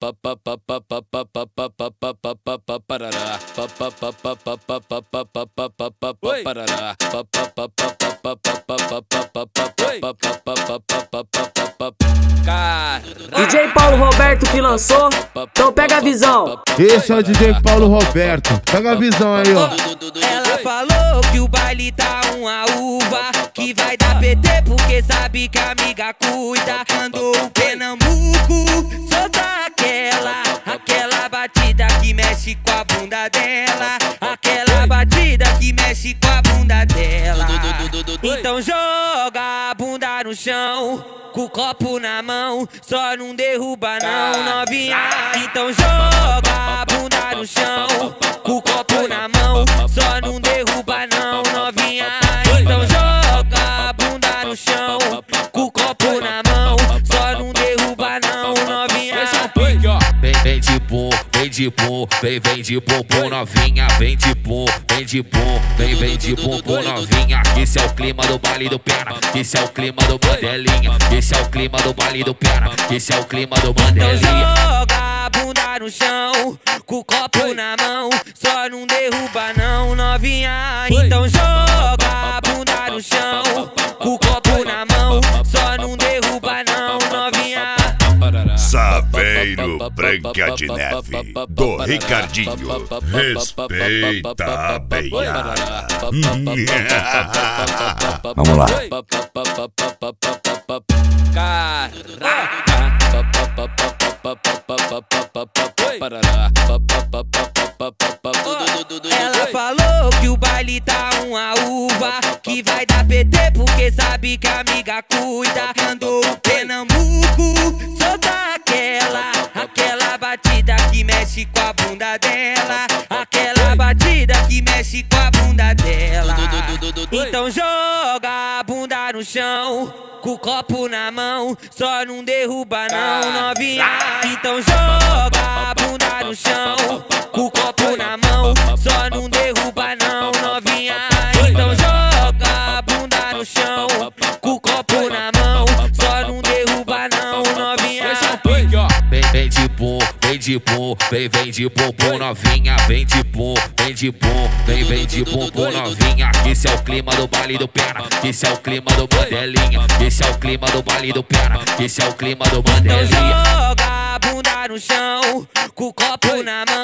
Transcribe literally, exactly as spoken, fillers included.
D J Paulo Roberto que lançou, então pega a visão. Esse é o D J Paulo Roberto, pega a visão aí, ó. Ela falou que o baile tá uma uva, que vai dar P T porque sabe que a amiga cuida. Mandou o Pernambuco soltar aquela, aquela batida que mexe com a bunda dela, aquela batida que mexe com a bunda dela. Então joga a bunda no chão, com o copo na mão, só não derruba não, novinha. Então joga a bunda no chão, com o copo na mão, só não derruba não, novinha. Então joga a bunda no chão, com o copo na mão, só não derruba não, novinha. Vem, vem de bom, vem de bom, vem, vem de bumbum novinha, vem de bom, vem de bom, vem, vem de bumbum novinha. Esse é o clima do baile do Pena, esse é o clima do Bandelinha, esse é o clima do baile do Pena, esse é o clima do Bandelinha. Então joga a bunda no chão, com o copo na mão, só não derruba não, novinha. Então joga a bunda no chão, com o copo na mão, só não derruba não, novinha. Saveiro Branca de Neve, do Ricardinho, respeita a beiada. Vamos lá. Ela falou que o baile tá uma uva, que vai dar P T porque sabe que a amiga cuida. Mandou o Pernambuco soltar aquela, aquela batida que mexe com a bunda dela, aquela batida que mexe com a bunda dela. Então joga a bunda no chão, com o copo na mão, só não derruba não, novinha. Então joga a bunda no chão, com o copo na mão, só não derruba não, novinha. Então joga a bunda no chão, com o copo na mão, só não derruba não, novinha. Vem, vem de bom, vem de bom, vem, vem de bumbum novinha, vem de bom, vem de bom, vem, vem de bumbum novinha. Esse é o clima do baile do Pena, esse é o clima do Bandelinha, esse é o clima do baile do Pena, esse é o clima do Então Bandelinha. joga a bunda no chão, com o copo na mão,